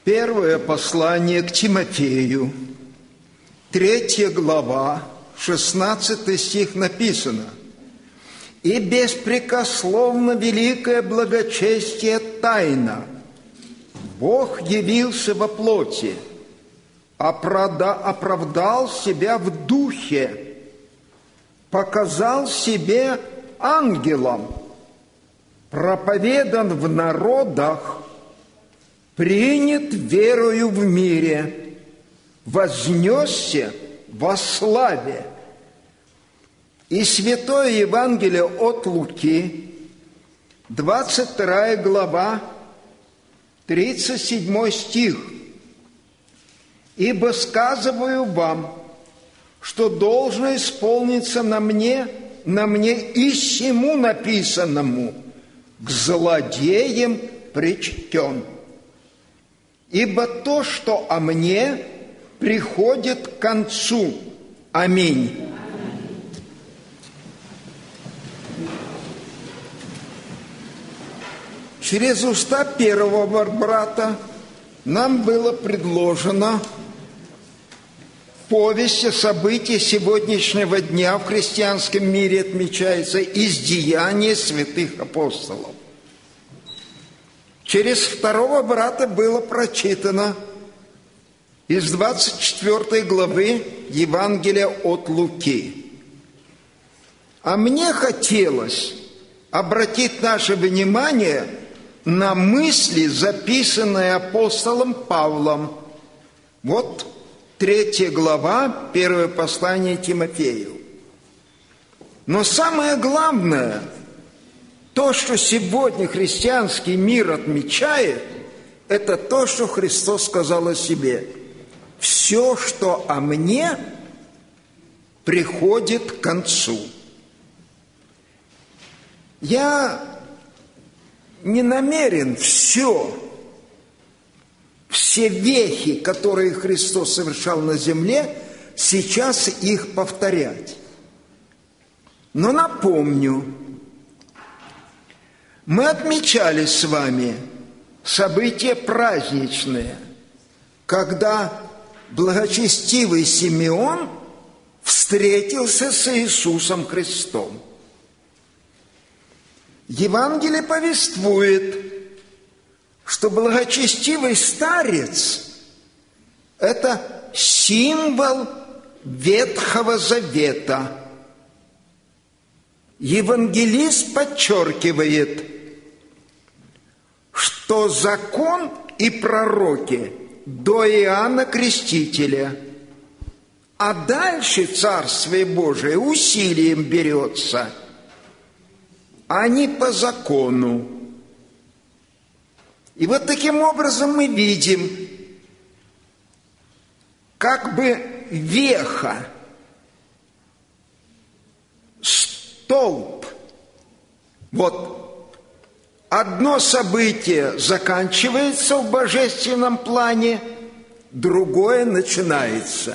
Первое послание к Тимофею, 3 глава, 16 стих написано: «И беспрекословно великое благочестие тайна. Бог явился во плоти, оправдал себя в духе, показал себе ангелом, проповедан в народах, принят верою в мире, вознесся во славе». И Святое Евангелие от Луки, 22 глава, 37 стих. «Ибо сказываю вам, что должно исполниться на мне и всему написанному, к злодеям причтен. Ибо то, что о мне, приходит к концу. Аминь». Через уста первого брата нам было предложено повесть о событиях сегодняшнего дня в христианском мире отмечается из деяний святых апостолов. Через второго брата было прочитано из 24 главы Евангелия от Луки. А мне хотелось обратить наше внимание на мысли, записанные апостолом Павлом. Вот 3 глава, 1 послание Тимофею. Но самое главное, то, что сегодня христианский мир отмечает, это то, что Христос сказал о себе. «Все, что о мне, приходит к концу». Я не намерен все вехи, которые Христос совершал на земле, сейчас их повторять. Но напомню, мы отмечали с вами события праздничные, когда благочестивый Симеон встретился с Иисусом Христом. Евангелие повествует, что благочестивый старец – это символ Ветхого Завета. Евангелист подчеркивает, что закон и пророки до Иоанна Крестителя, а дальше Царствие Божие усилием берется, а не по закону. И вот таким образом мы видим, как бы веха, столб. Вот одно событие заканчивается в божественном плане, другое начинается.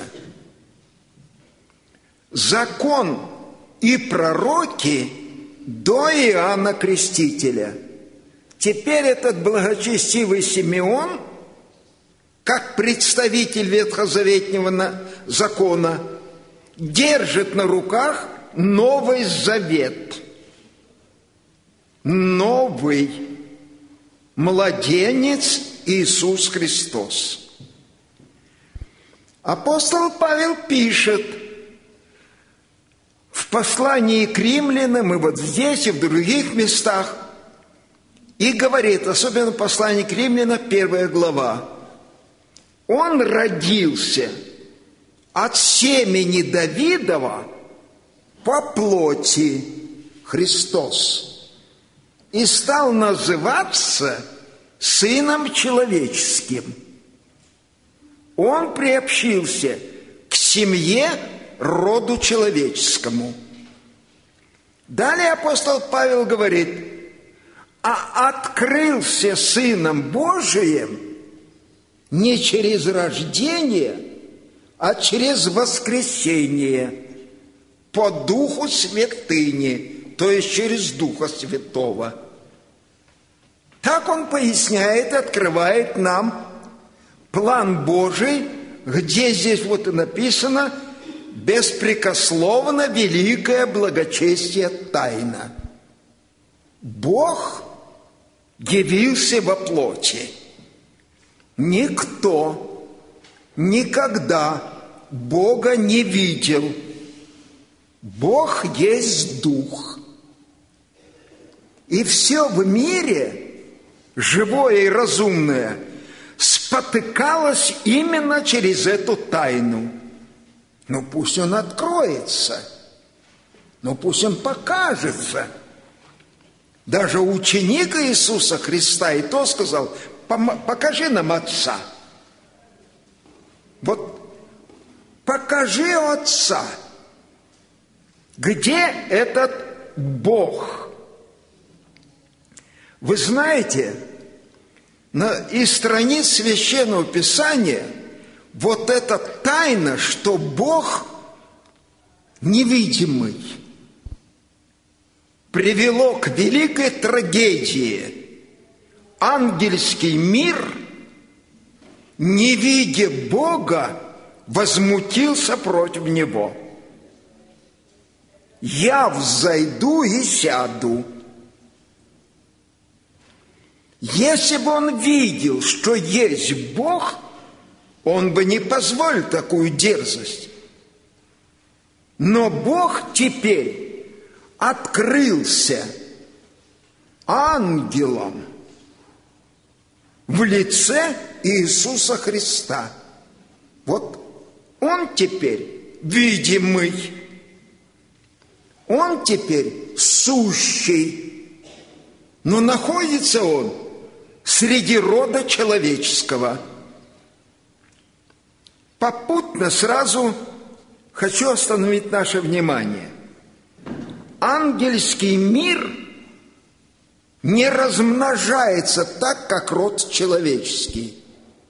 Закон и пророки до Иоанна Крестителя. Теперь этот благочестивый Симеон, как представитель ветхозаветного закона, держит на руках Новый Завет. Новый младенец Иисус Христос. Апостол Павел пишет в послании к римлянам, и вот здесь, и в других местах, и говорит, особенно в послании к римлянам, 1 глава, он родился от семени Давидова по плоти, Христос, и стал называться Сыном Человеческим. Он приобщился к семье, роду человеческому. Далее апостол Павел говорит, а открылся Сыном Божиим не через рождение, а через воскресение по Духу Святыни, то есть через Духа Святого. Так он поясняет, открывает нам План Божий, где здесь вот и написано «беспрекословно великое благочестие тайна». Бог явился во плоти. Никто никогда Бога не видел. Бог есть Дух. И все в мире, живое и разумное, спотыкалось именно через эту тайну. Ну, пусть он откроется, ну, пусть он покажется. Даже ученик Иисуса Христа и то сказал: покажи нам Отца. Вот покажи Отца. Где этот Бог? Вы знаете, из страниц Священного Писания вот эта тайна, что Бог невидимый, привело к великой трагедии. Ангельский мир, не видя Бога, возмутился против Него. «Я взойду и сяду». Если бы он видел, что есть Бог, он бы не позволил такую дерзость. Но Бог теперь открылся ангелом в лице Иисуса Христа. Вот он теперь видимый, он теперь сущий, но находится он среди рода человеческого. Попутно сразу хочу остановить наше внимание. Ангельский мир не размножается так, как род человеческий.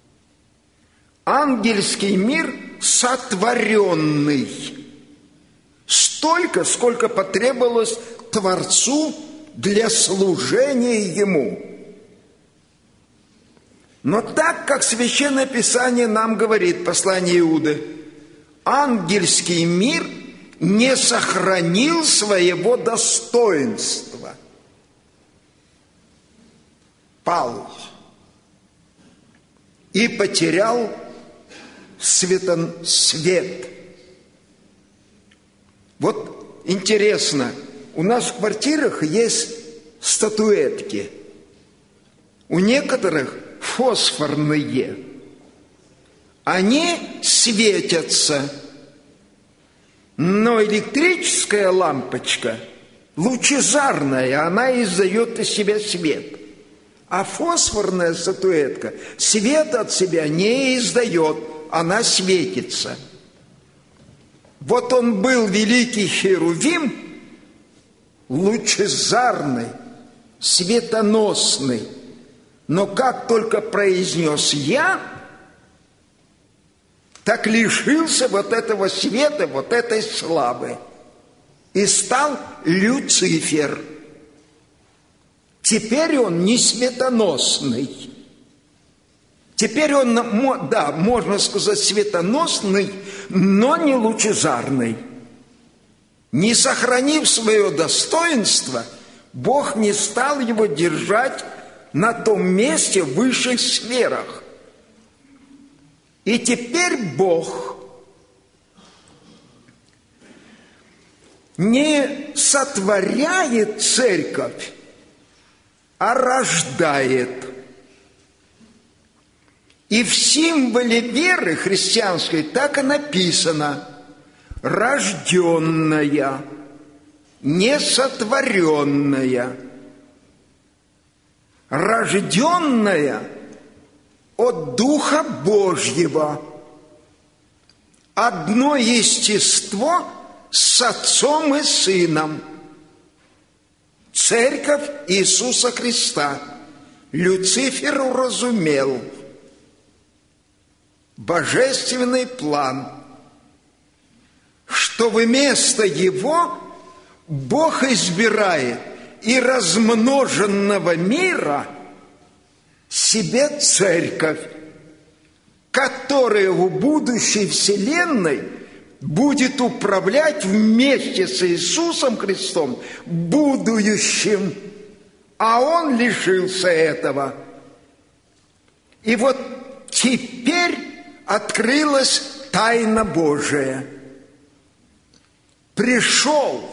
Ангельский мир сотворенный. Столько, сколько потребовалось Творцу для служения Ему. Но так, как Священное Писание нам говорит, послание Иуды, ангельский мир не сохранил своего достоинства. Пал и потерял свет. Вот интересно, у нас в квартирах есть статуэтки. У некоторых фосфорные. Они светятся. Но электрическая лампочка лучезарная, она издает из себя свет. А фосфорная статуэтка свет от себя не издает, она светится. Вот он был великий херувим, лучезарный, светоносный. Но как только произнес «я», так лишился вот этого света, вот этой славы. И стал Люцифер. Теперь он не светоносный. Теперь он, да, можно сказать, светоносный, но не лучезарный. Не сохранив свое достоинство, Бог не стал его держать на том месте в высших сферах. И теперь Бог не сотворяет церковь, а рождает. И в символе веры христианской так и написано: рожденная, не сотворенная. Рожденная от Духа Божьего. Одно естество с Отцом и Сыном. Церковь Иисуса Христа. Люцифер уразумел божественный план, что вместо его Бог избирает и размноженного мира себе церковь. которая в будущей вселенной будет управлять вместе с Иисусом Христом будущим, а он лишился этого. И вот теперь открылась тайна Божия. Пришел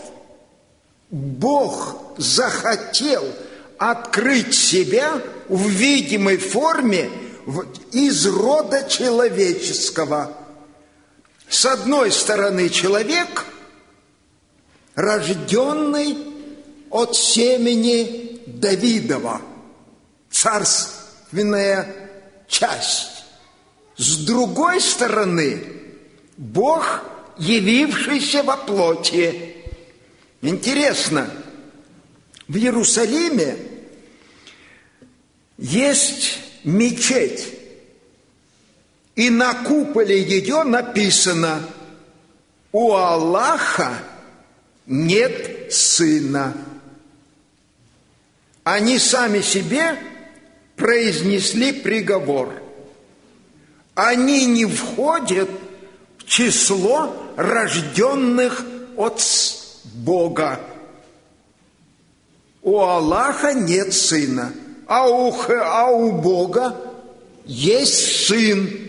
Бог, захотел открыть себя в видимой форме из рода человеческого. С одной стороны, человек, рожденный от семени Давидова, царственная часть. С другой стороны, Бог, явившийся во плоти. Интересно, в Иерусалиме есть мечеть, и на куполе ее написано: у Аллаха нет сына. Они сами себе произнесли приговор. Они не входят в число рожденных от Бога. У Аллаха нет сына, а у Бога есть сын.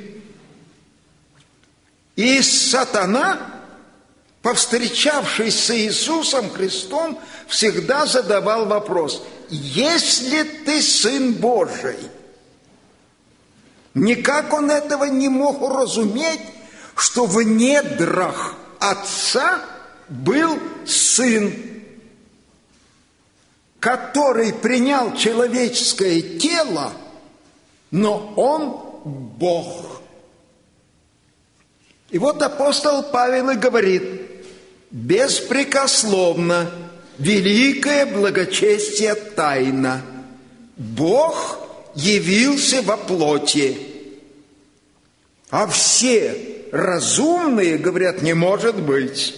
И сатана, повстречавшись с Иисусом Христом, всегда задавал вопрос: если ты Сын Божий? Никак он этого не мог уразуметь, что в недрах Отца был Сын, который принял человеческое тело, но он Бог. И вот апостол Павел и говорит: беспрекословно, великое благочестие тайна. Бог явился во плоти. А все разумные говорят: не может быть.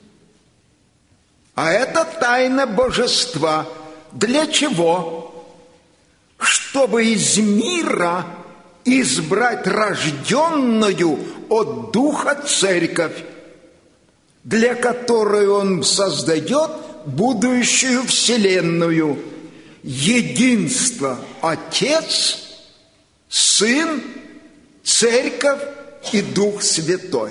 А это тайна божества. Для чего? Чтобы из мира избрать рожденную от Духа церковь, для которой Он создает будущую вселенную. Единство Отец, Сын, Церковь и Дух Святой.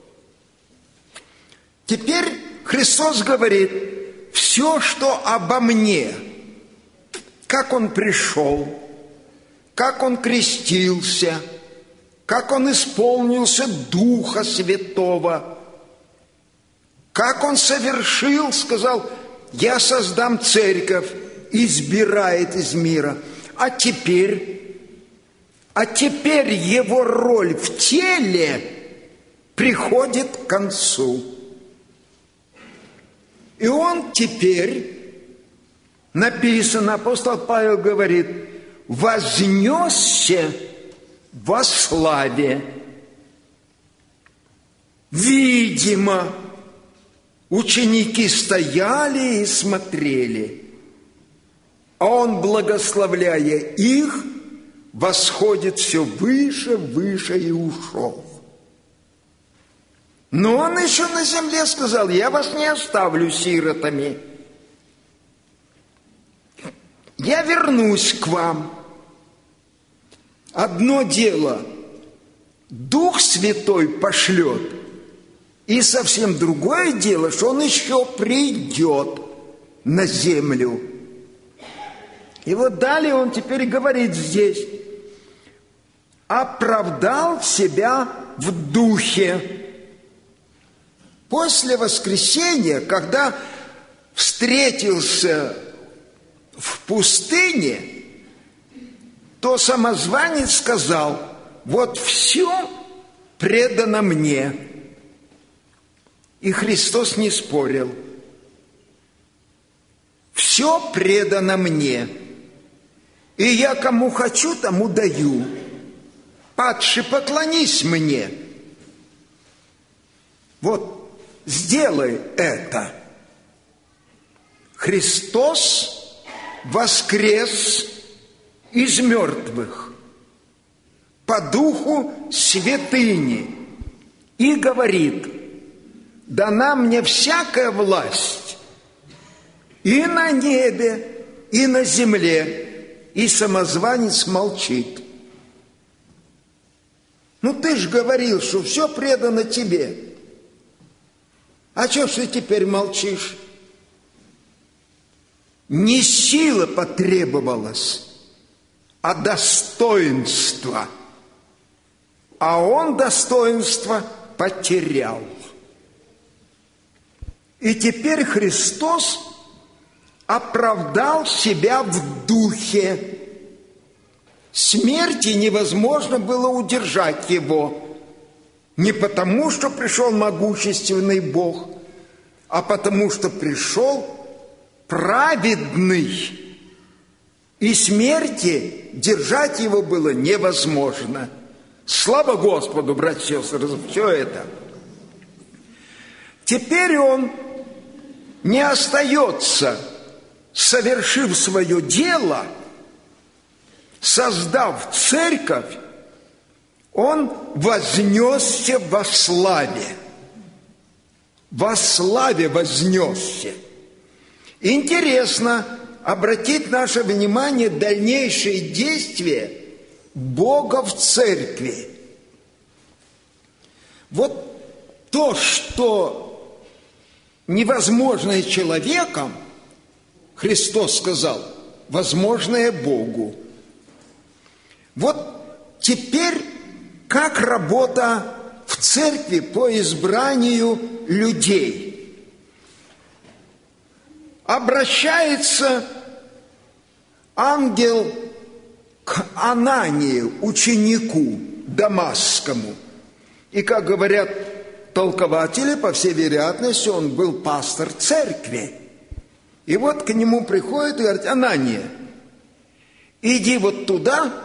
Теперь Христос говорит: все, что обо мне, как Он пришел, как Он крестился, как Он исполнился Духа Святого, как Он совершил, сказал: я создам церковь, избирает из мира. А теперь Его роль в теле приходит к концу. И Он теперь, написано, апостол Павел говорит, вознесся во славе. Видимо, ученики стояли и смотрели, а Он, благословляя их, восходит все выше, выше и ушел. Но Он еще на земле сказал: я вас не оставлю сиротами. Я вернусь к вам. Одно дело Дух Святой пошлет, и совсем другое дело, что Он еще придет на землю. И вот далее Он теперь говорит здесь: оправдал себя в духе. После воскресения, когда встретился в пустыне, то самозванец сказал: вот все предано мне. И Христос не спорил. Все предано мне. И я кому хочу, тому даю. Падший, поклонись мне. Вот, сделай это. Христос воскрес из мертвых. по духу святыни и говорит: дана мне всякая власть и на небе, и на земле. И самозванец молчит. Ну ты ж говорил, что все предано тебе. А что ж ты теперь молчишь? Не сила потребовалась, а достоинство. А он достоинство потерял. И теперь Христос оправдал себя в духе. Смерти невозможно было удержать его. Не потому, что пришел могущественный Бог, а потому, что пришел праведный. И смерти держать его было невозможно. Слава Господу, братья и сестры, за все это. Теперь он не остается, совершив свое дело, создав церковь, он вознесся во славе. Во славе вознесся. Интересно обратить наше внимание на дальнейшие действия Бога в церкви. Вот то, что невозможное человеком, Христос сказал, возможное Богу. Вот теперь как работа в церкви по избранию людей. Обращается ангел к Ананию, ученику Дамасскому. И, как говорят толкователи, по всей вероятности, он был пастор церкви. И вот к нему приходит и говорит: Анания, иди вот туда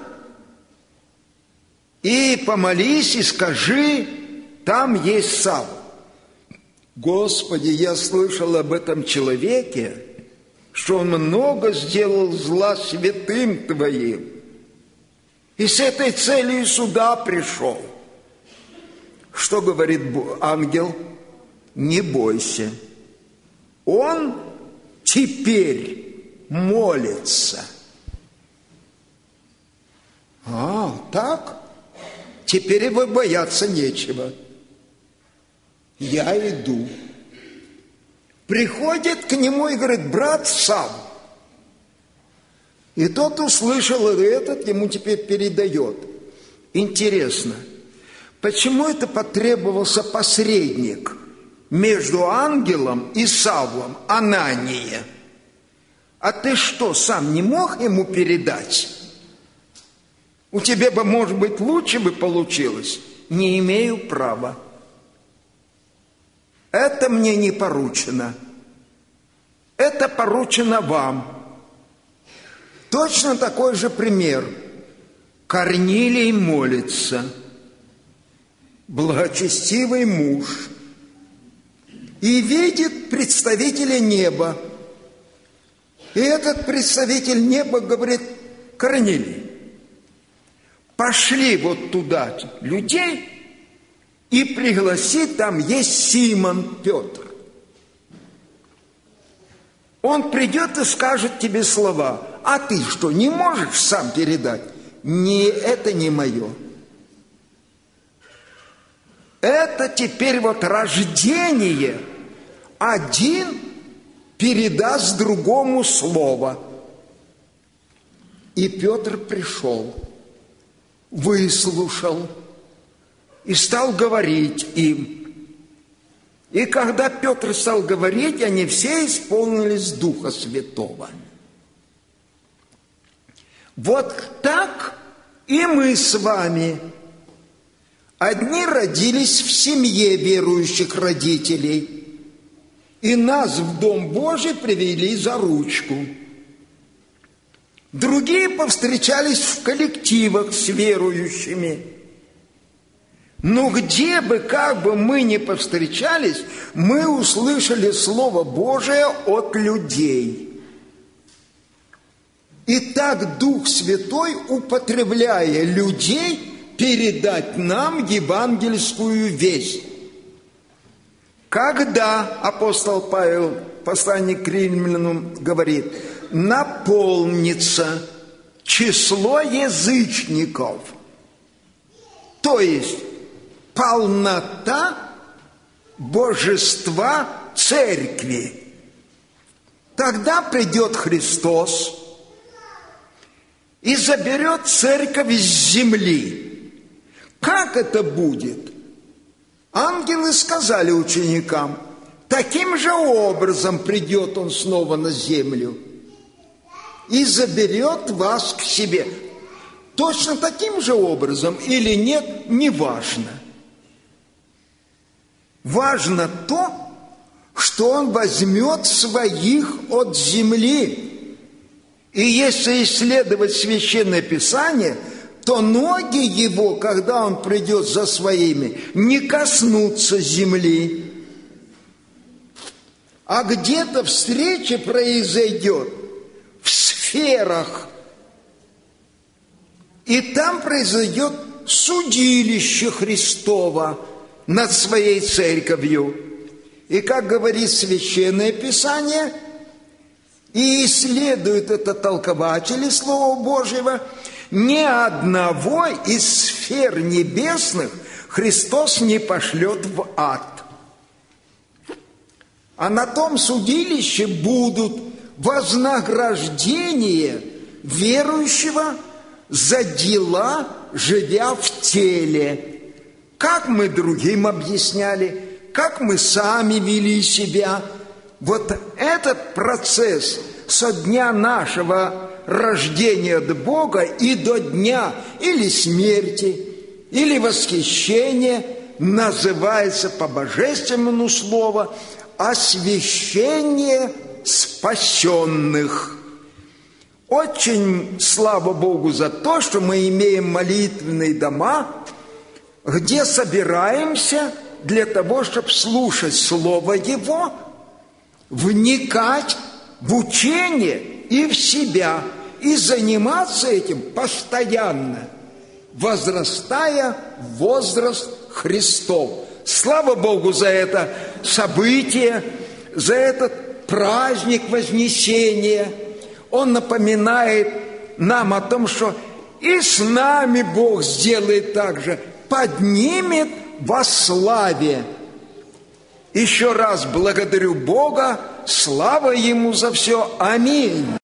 и помолись, и скажи, там есть Савл. Господи, я слышал об этом человеке, что он много сделал зла святым Твоим. И с этой целью сюда пришел. Что говорит ангел? Не бойся. Он теперь молится. А, так? Теперь его бояться нечего. Я иду. Приходит к нему и говорит: брат Савл. И тот услышал, и этот ему теперь передает. Интересно, почему это потребовался посредник между ангелом и Савлом, Анания? А ты что, сам не мог ему передать? У тебя бы, может быть, лучше бы получилось. Не имею права. Это мне не поручено. Это поручено вам. Точно такой же пример. Корнилий молится. Благочестивый муж. И видит представителя неба. И этот представитель неба говорит: Корнилий, пошли вот туда людей и пригласи, там есть Симон Петр. Он придет и скажет тебе слова. А ты что, не можешь сам передать? Это не мое. Это теперь вот рождение. Один передаст другому слово. И Петр пришел, выслушал и стал говорить им. И когда Петр стал говорить, они все исполнились Духа Святого. Вот так и мы с вами. Одни родились в семье верующих родителей, и нас в Дом Божий привели за ручку. Другие повстречались в коллективах с верующими. Но где бы, как бы мы ни повстречались, мы услышали Слово Божие от людей. И так Дух Святой, употребляя людей, передать нам евангельскую весть. Когда, апостол Павел, посланник к римлянам, говорит, наполнится число язычников, то есть полнота божества церкви, тогда придет Христос и заберет церковь с земли. Как это будет? Ангелы сказали ученикам, таким же образом придет Он снова на землю и заберет вас к себе. Точно таким же образом или нет, не важно. Важно то, что Он возьмет своих от земли. И если исследовать Священное Писание, то ноги Его, когда Он придет за своими, не коснутся земли. А где-то встреча произойдет в сферах. И там произойдет судилище Христово над своей церковью. И как говорит Священное Писание, и исследуют это толкователи Слова Божьего, ни одного из сфер небесных Христос не пошлет в ад. А на том судилище будут вознаграждения верующего за дела, живя в теле. Как мы другим объясняли, как мы сами вели себя. Вот этот процесс со дня нашего рождения от Бога и до дня или смерти, или восхищения называется по божественному слову освящение спасенных. Очень слава Богу за то, что мы имеем молитвенные дома, где собираемся для того, чтобы слушать Слово Его, вникать в учение и в себя, и заниматься этим постоянно, возрастая в возраст Христов. Слава Богу за это событие, за этот праздник Вознесения. Он напоминает нам о том, что и с нами Бог сделает так же, поднимет во славе. Еще раз благодарю Бога, слава Ему за все. Аминь.